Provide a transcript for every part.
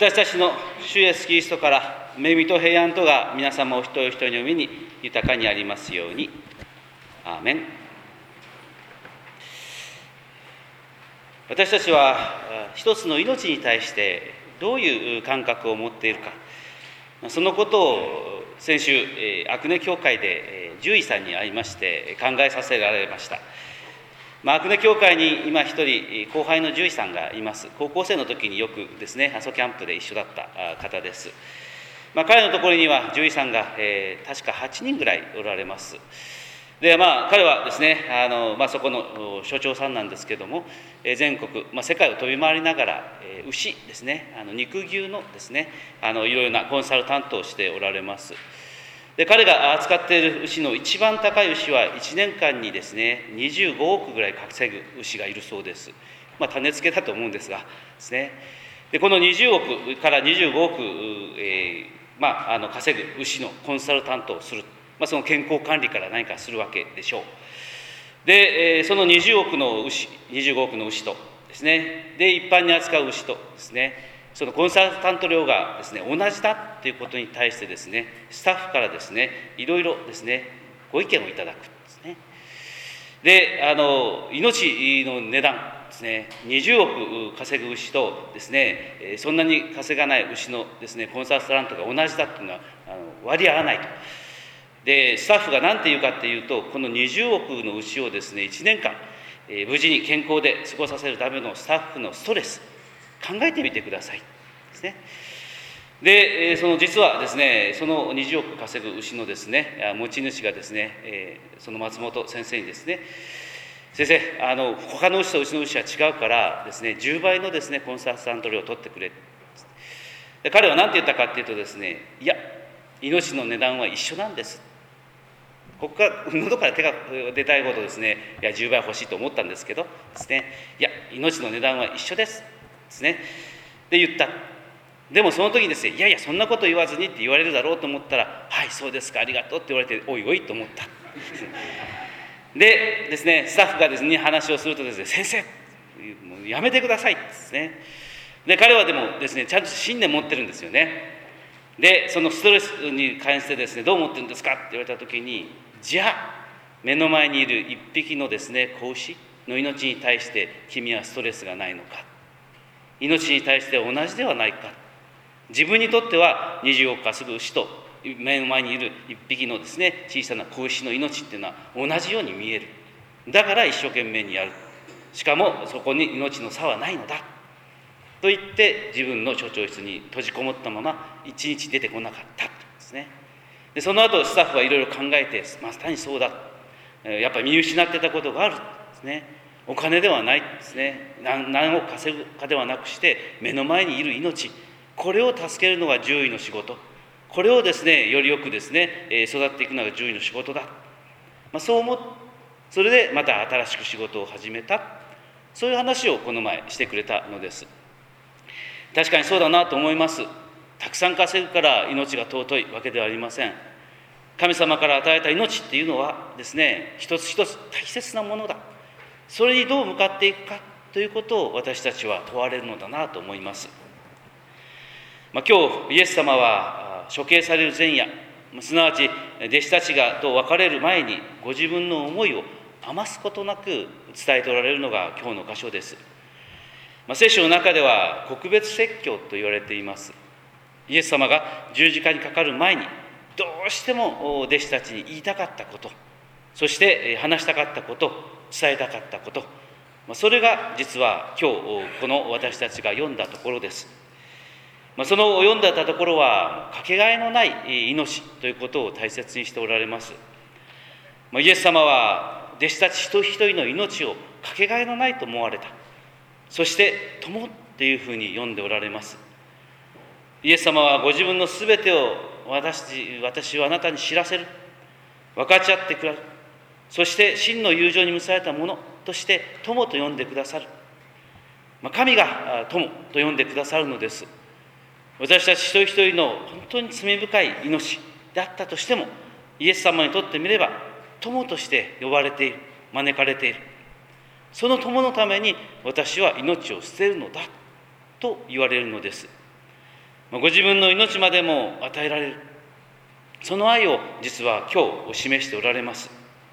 私たちの主イエスキリストから恵みと平安とが皆様お一人お一人の上に豊かにありますように。アーメン。私たちは一つの命に対してどういう感覚を持っているか、そのことを先週阿久根教会で獣医さんに会いまして考えさせられました。阿久根教会に今一人後輩の獣医さんがいます。高校生の時によくですね、阿蘇キャンプで一緒だった方です。彼のところには獣医さんが確か8人ぐらいおられます。で彼はですね、そこの所長さんなんですけども、全国、世界を飛び回りながら牛ですね、肉牛のですね、いろいろなコンサルタントをしておられます。で彼が扱っている牛の一番高い牛は1年間にですね25億ぐらい稼ぐ牛がいるそうです。種付けだと思うんですがですね。でこの20億から25億、稼ぐ牛のコンサルタントをする、その健康管理から何かするわけでしょう。でその25億の牛とですね、で一般に扱う牛とですね、そのコンサルタント料がですね同じだということに対してですね、スタッフからですねいろいろですねご意見をいただくんですね。で命の値段ですね、20億稼ぐ牛とですねそんなに稼がない牛のですねコンサルタントが同じだというのは割り合わないと。でスタッフが何て言うかっていうと、この20億の牛をですね1年間無事に健康で過ごさせるためのスタッフのストレス、考えてみてくださいですね。で実はですね、その20億稼ぐ牛のですね持ち主がですね、その松本先生にですね、先生他の牛とうちの牛は違うからですね10倍のですねコンサルタント料を取ってくれ。で彼は何て言ったかっていうとですね、いや命の値段は一緒なんです。ここから喉から手が出たいほどですね、いや10倍欲しいと思ったんですけどですね、いや命の値段は一緒ですですねで言った。でもその時にですね、いやいやそんなこと言わずにって言われるだろうと思ったら、はいそうですかありがとうって言われて、おいおいと思ったでですね、スタッフがですね話をするとですね、先生もうやめてくださいですね。で彼はでもですねちゃんと信念持ってるんですよね。でそのストレスに関してですね、どう思ってるんですかって言われた時に、じゃあ目の前にいる一匹のですね子牛の命に対して君はストレスがないのか、命に対して同じではないか。自分にとっては20億稼ぐ牛と目の前にいる一匹のですね小さな子牛の命っていうのは同じように見える。だから一生懸命にやる。しかもそこに命の差はないのだと言って自分の所長室に閉じこもったまま一日出てこなかったんですね。でその後スタッフはいろいろ考えて、確かにそうだ、やっぱり見失ってたことがあるんですね。お金ではないですね、何を稼ぐかではなくして目の前にいる命、これを助けるのが獣医の仕事、これをですねよりよくですね育っていくのが獣医の仕事だ、そう思って、それでまた新しく仕事を始めた、そういう話をこの前してくれたのです。確かにそうだなと思います。たくさん稼ぐから命が尊いわけではありません。神様から与えた命っていうのはですね、一つ一つ大切なものだ。それにどう向かっていくかということを私たちは問われるのだなと思います。今日イエス様は処刑される前夜、すなわち弟子たちがと別れる前にご自分の思いを余すことなく伝えておられるのが今日の箇所です。聖書の中では告別説教と言われています。イエス様が十字架にかかる前にどうしても弟子たちに言いたかったこと、そして話したかったこと、伝えたかったこと、それが実は今日この私たちが読んだところです。その読んだところはかけがえのない命ということを大切にしておられます。イエス様は弟子たち一人一人の命をかけがえのないと思われた。そして友っていうふうに読んでおられます。イエス様はご自分のすべてを私はあなたに知らせる、分かち合ってくれる、そして真の友情に結ばれたものとして友と呼んでくださる。神が友と呼んでくださるのです。私たち一人一人の本当に罪深い命であったとしても、イエス様にとってみれば友として呼ばれている、招かれている。その友のために私は命を捨てるのだと言われるのです。 ご自分の命までも与えられる、その愛を実は今日示しておられます。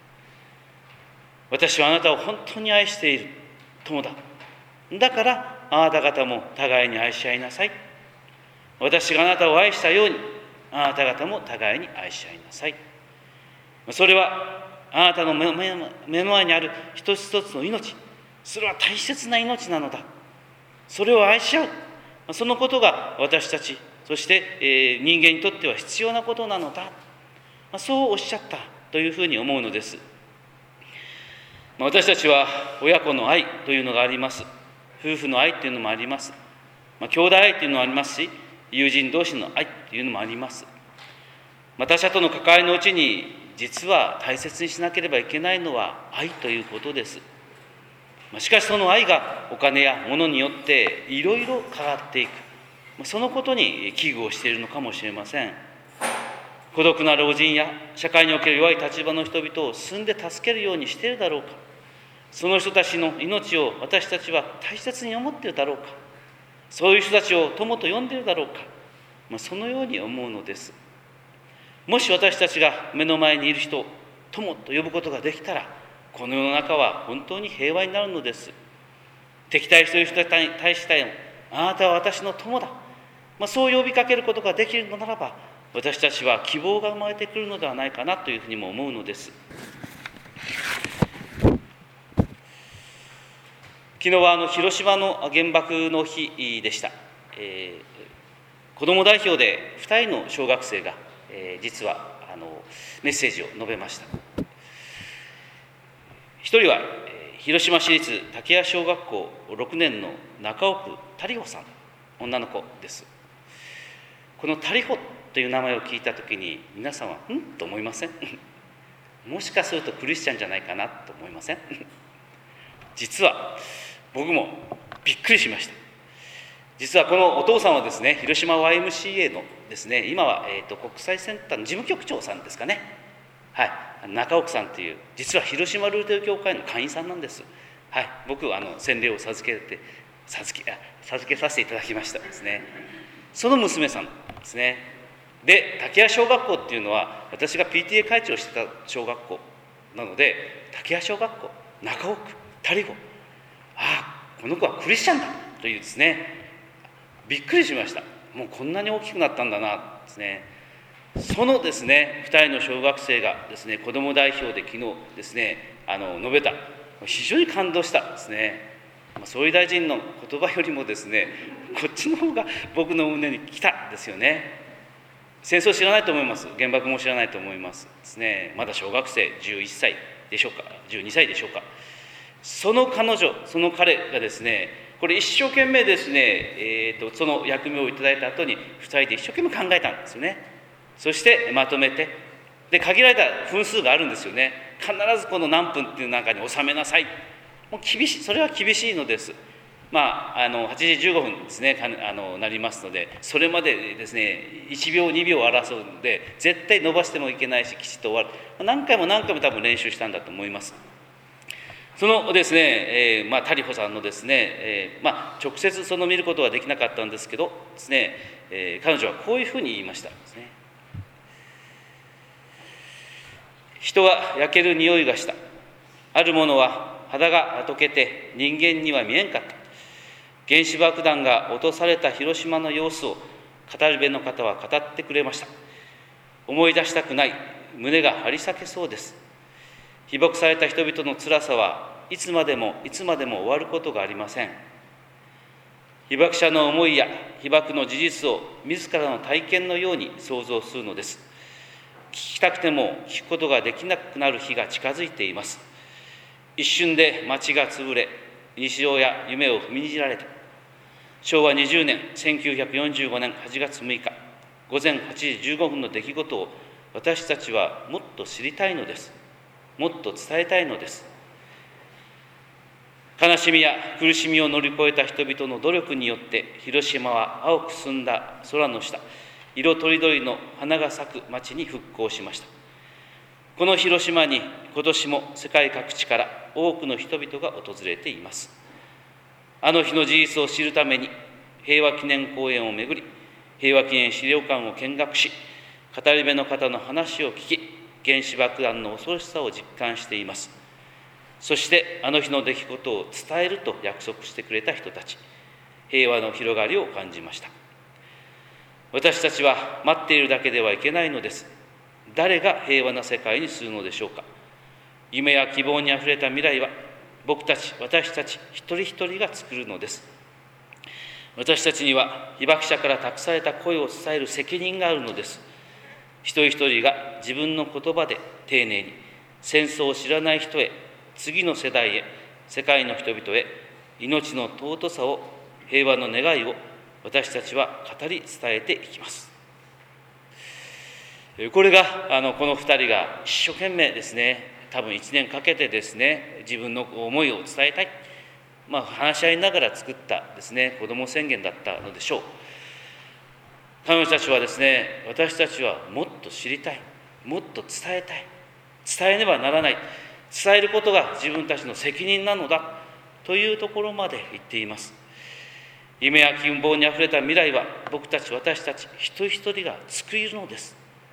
私はあなたを本当に愛している友だ。だからあなた方も互いに愛し合いなさい。私があなたを愛したように、あなた方も互いに愛し合いなさい。それはあなたの目の前にある一つ一つの命、それは大切な命なのだ。それを愛し合う、そのことが私たち、そして人間にとっては必要なことなのだ。そうおっしゃったというふうに思うのです。私たちは親子の愛というのがあります。夫婦の愛というのもあります。兄弟愛というのもありますし、友人同士の愛というのもあります。他者との関わりのうちに、実は大切にしなければいけないのは愛ということです。しかしその愛がお金や物によっていろいろ変わっていく、そのことに危惧をしているのかもしれません。孤独な老人や社会における弱い立場の人々を進んで助けるようにしているだろうか。その人たちの命を私たちは大切に思っているだろうか。そういう人たちを友と呼んでいるだろうか。そのように思うのです。もし私たちが目の前にいる人を友と呼ぶことができたら、この世の中は本当に平和になるのです。敵対している人に対してあなたは私の友だ、そう呼びかけることができるのならば、私たちは希望が生まれてくるのではないかなというふうにも思うのです。昨日は広島の原爆の日でした。子ども代表で2人の小学生が、実はメッセージを述べました。一人は広島市立竹谷小学校6年の中尾区タリホさん、女の子です。このタリホという名前を聞いたときに、皆さんはと思いません？もしかするとクリスチャンじゃないかなと思いません？実は僕もびっくりしました。実はこのお父さんはですね、広島 YMCA のですね、今は国際センターの事務局長さんですかね、はい、中奥さんという、実は広島ルーテル教会の会員さんなんです。はい、僕は洗礼を授けさせていただきましたですね。その娘さんですね。で、竹谷小学校っていうのは、私が PTA 会長をしてた小学校なので、竹谷小学校、中尾区、タリゴ、この子はクリスチャンだというですね、びっくりしました。もうこんなに大きくなったんだなですね。そのですね、2人の小学生がですね、子ども代表で昨日ですね、述べた、非常に感動したですね。総理大臣の言葉よりもですね、こっちの方が僕の胸に来たですよね。戦争知らないと思います。原爆も知らないと思いますですね。まだ小学生11歳でしょうか、12歳でしょうか。その彼女、その彼がですね、これ一生懸命ですね、その役目をいただいた後に2人で一生懸命考えたんですよね。そしてまとめて、で限られた分数があるんですよね。必ずこの何分っていう中に収めなさい。もう厳しい、それは厳しいのです。8時15分ですね、なりますので、それまでですね、1秒2秒争うので、絶対伸ばしてもいけないし、きちっと終わる。何回も何回も多分練習したんだと思います。そのですね、タリホさんのですね、直接その見ることはできなかったんですけどですね、彼女はこういうふうに言いましたですね。人は焼ける匂いがした。あるものは肌が溶けて人間には見えんかった。原子爆弾が落とされた広島の様子を語り部の方は語ってくれました。思い出したくない、胸が張り裂けそうです。被爆された人々の辛さはいつまでも終わることがありません。被爆者の思いや被爆の事実を自らの体験のように想像するのです。聞きたくても聞くことができなくなる日が近づいています。一瞬で町が潰れ、日常や夢を踏みにじられた。昭和20年1945年8月6日午前8時15分の出来事を私たちはもっと知りたいのです。もっと伝えたいのです。悲しみや苦しみを乗り越えた人々の努力によって広島は青く澄んだ空の下、色とりどりの花が咲く町に復興しました。この広島に今年も世界各地から多くの人々が訪れています。あの日の事実を知るために平和記念公園を巡り、 平和記念資料館を見学し、語り部の方の話を聞き、原子爆弾の恐ろしさを実感しています。そしてあの日の出来事を伝えると約束してくれた人たち、平和の広がりを感じました。私たちは待っているだけではいけないのです。誰が平和な世界にするのでしょうか。夢や希望にあふれた未来は、私たち一人一人が作るのです。私たちには被爆者から託された声を伝える責任があるのです。一人一人が自分の言葉で丁寧に戦争を知らない人へ、次の世代へ、世界の人々へ、命の尊さを、平和の願いを私たちは語り伝えていきます。これがこの2人が一生懸命ですね、多分1年かけてですね、自分の思いを伝えたい、話し合いながら作ったですね、子ども宣言だったのでしょう。彼女たちはですね、私たちはもっと知りたい、もっと伝えたい、伝えねばならない、伝えることが自分たちの責任なのだというところまで言っています。夢や希望にあふれた未来は、私たち一人一人が作るのです。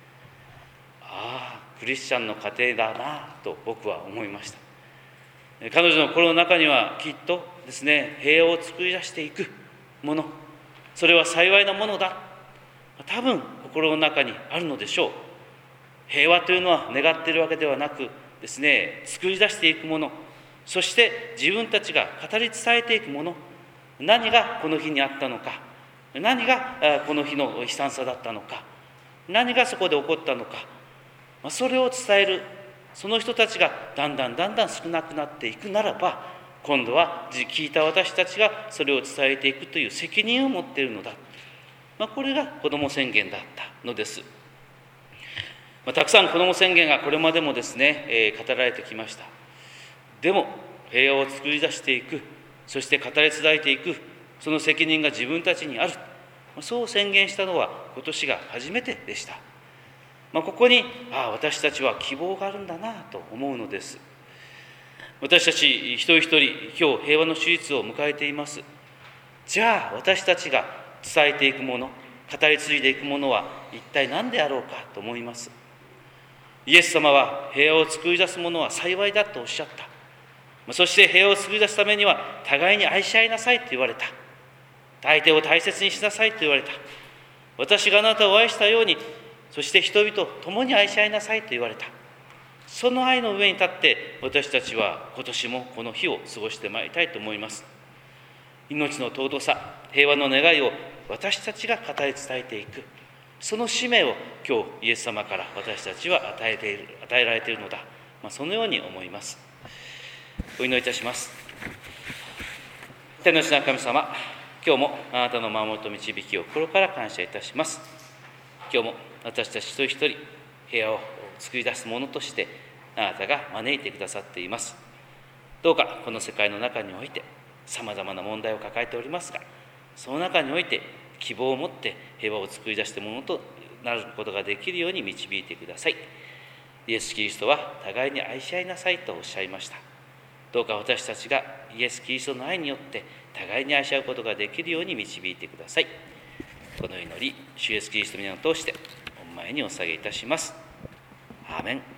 クリスチャンの家庭だなと僕は思いました。彼女の心の中にはきっとですね、平和を作り出していくもの、それは幸いなものだ、多分心の中にあるのでしょう。平和というのは願っているわけではなくですね、作り出していくもの、そして自分たちが語り伝えていくもの、何がこの日にあったのか、何がこの日の悲惨さだったのか、何がそこで起こったのか、それを伝える、その人たちがだんだん少なくなっていくならば、今度は聞いた私たちがそれを伝えていくという責任を持っているのだ。これが子ども宣言だったのです。たくさん子ども宣言がこれまでもですね、語られてきました。でも平和を作り出していく、そして語り伝えていく、その責任が自分たちにある、そう宣言したのは今年が初めてでした。ここに私たちは希望があるんだなと思うのです。私たち一人一人、今日平和の手術を迎えています。じゃあ私たちが伝えていくもの、語り継いでいくものは一体何であろうかと思います。イエス様は平和を作り出すものは幸いだとおっしゃった。そして平和を作り出すためには互いに愛し合いなさいと言われた。相手を大切にしなさいと言われた。私があなたを愛したように、そして人々と共に愛し合いなさいと言われた。その愛の上に立って私たちは今年もこの日を過ごしてまいりたいと思います。命の尊さ、平和の願いを私たちが語り伝えていく、その使命を今日イエス様から私たちは与えられているのだ、そのように思います。お祈りいたします。天の地の神様、今日もあなたの守りと導きを心から感謝いたします。今日も私たち一人一人、平和を作り出すものとしてあなたが招いてくださっています。どうかこの世界の中においてさまざまな問題を抱えておりますが、その中において希望を持って平和を作り出してものとなることができるように導いてください。イエス・キリストは互いに愛し合いなさいとおっしゃいました。どうか私たちがイエス・キリストの愛によって互いに愛し合うことができるように導いてください。この祈り、主イエス・キリストの皆を通して御前にお捧げいたします。アーメン。